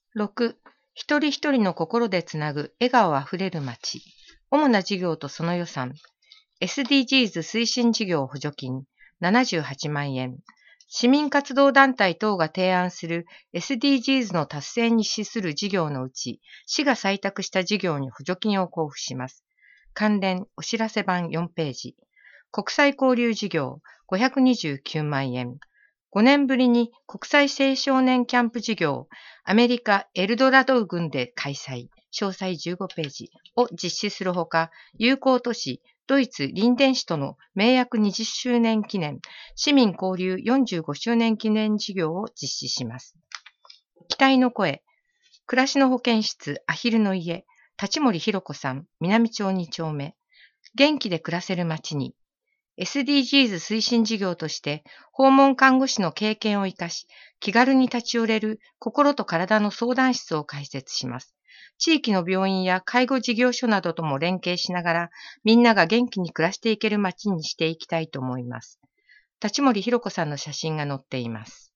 6、一人一人の心でつなぐ笑顔あふれる街。主な事業とその予算。SDGs 推進事業補助金78万円。市民活動団体等が提案する SDGs の達成に資する事業のうち、市が採択した事業に補助金を交付します。関連お知らせ版4ページ。国際交流事業529万円。5年ぶりに国際青少年キャンプ事業、アメリカエルドラド郡で開催、詳細15ページを実施するほか、友好都市、ドイツ・リンデン市との盟約20周年記念、市民交流45周年記念事業を実施します。期待の声、暮らしの保健室、アヒルの家、立森ひろ子さん、南町2丁目、元気で暮らせる街に、SDGs 推進事業として、訪問看護師の経験を生かし、気軽に立ち寄れる心と体の相談室を開設します。地域の病院や介護事業所などとも連携しながら、みんなが元気に暮らしていける街にしていきたいと思います。立森ひろ子さんの写真が載っています。